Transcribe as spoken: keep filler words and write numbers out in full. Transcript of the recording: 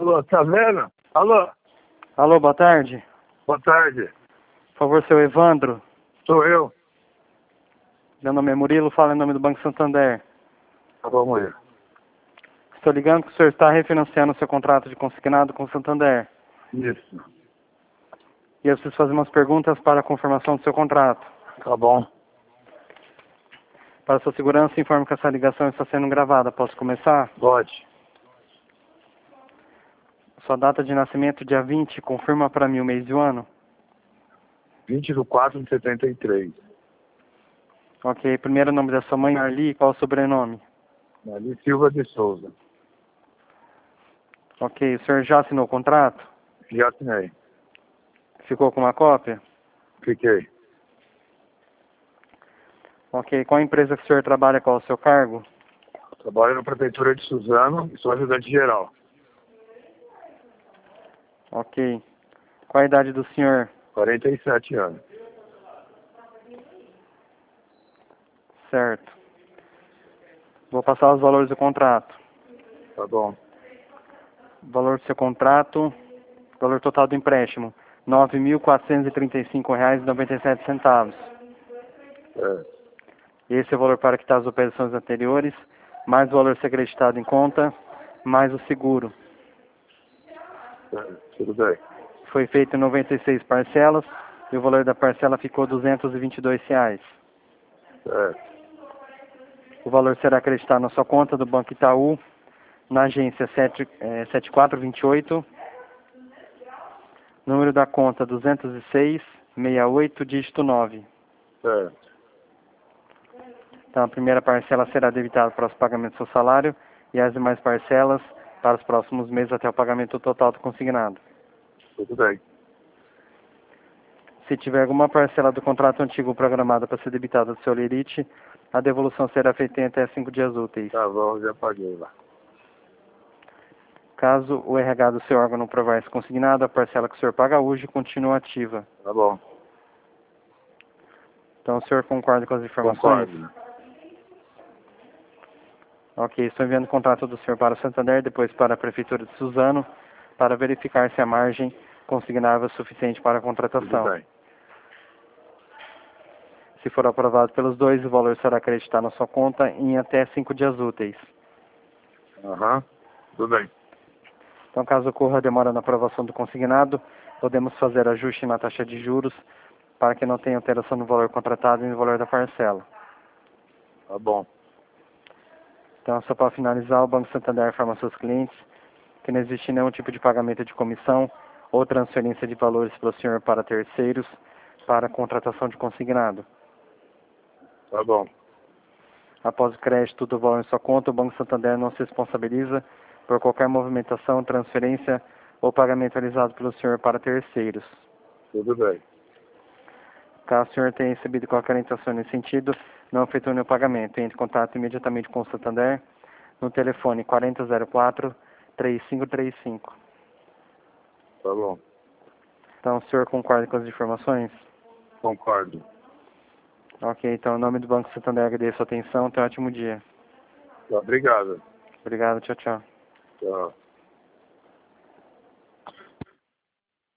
Alô, tá vendo? Alô? Alô, boa tarde. Boa tarde. Por favor, seu Evandro. Sou eu. Meu nome é Murilo, fala em nome do Banco Santander. Tá bom, mulher. Estou ligando que o senhor está refinanciando o seu contrato de consignado com o Santander. Isso. E eu preciso fazer umas perguntas para a confirmação do seu contrato. Tá bom. Para sua segurança, informo que essa ligação está sendo gravada. Posso começar? Pode. Sua data de nascimento, dia vinte, confirma para mim o mês e o ano? vinte do quatro de setenta e três. Ok. Primeiro nome da sua mãe, Arli. Qual o sobrenome? Ali Silva de Souza. Ok. O senhor já assinou o contrato? Já assinei. Ficou com uma cópia? Fiquei. Ok. Qual a empresa que o senhor trabalha? Qual o seu cargo? Trabalho na Prefeitura de Suzano e sou ajudante geral. Ok. Qual a idade do senhor? quarenta e sete anos. Certo. Vou passar os valores do contrato. Tá bom. Valor do seu contrato, valor total do empréstimo, nove mil quatrocentos e trinta e cinco reais e noventa e sete centavos. É. Esse é o valor para quitar as operações anteriores, mais o valor ser acreditado em conta, mais o seguro. É. Tudo bem. Foi feito em noventa e seis parcelas e o valor da parcela ficou duzentos e vinte e dois reais. É. O valor será acreditado na sua conta do Banco Itaú, na agência sete, eh, sete quatro dois oito, número da conta duzentos e seis, sessenta e oito, dígito nove. É. Então a primeira parcela será debitada para os pagamentos do seu salário e as demais parcelas para os próximos meses até o pagamento total do consignado. Tudo bem. Se tiver alguma parcela do contrato antigo programada para ser debitada do seu lerite, a devolução será feita em até cinco dias úteis. Tá bom, já paguei lá. Caso o R H do seu órgão não provar esse consignado, a parcela que o senhor paga hoje continua ativa. Tá bom. Então o senhor concorda com as informações? Concordo. Ok, estou enviando o contrato do senhor para o Santander, depois para a Prefeitura de Suzano, para verificar se a margem consignável é suficiente para a contratação. Tudo bem. Se for aprovado pelos dois, o valor será acreditado na sua conta em até cinco dias úteis. Aham. Tudo bem. Então, caso ocorra demora na aprovação do consignado, podemos fazer ajuste na taxa de juros para que não tenha alteração no valor contratado e no valor da parcela. Tá bom. Então, só para finalizar, o Banco Santander informa aos seus clientes que não existe nenhum tipo de pagamento de comissão ou transferência de valores pelo senhor para terceiros para a contratação de consignado. Tá bom. Após o crédito do valor em sua conta, o Banco Santander não se responsabiliza por qualquer movimentação, transferência ou pagamento realizado pelo senhor para terceiros. Tudo bem. Caso o senhor tenha recebido qualquer orientação nesse sentido, não efetue nenhum pagamento. Entre em contato imediatamente com o Santander no telefone quarenta zero quatro, três cinco três cinco. Tá bom. Então, o senhor concorda com as informações? Concordo. Ok, então, em nome do Banco Santander, agradeço a sua atenção. Tenha um ótimo dia. Obrigado. Obrigado, tchau, tchau. Tchau.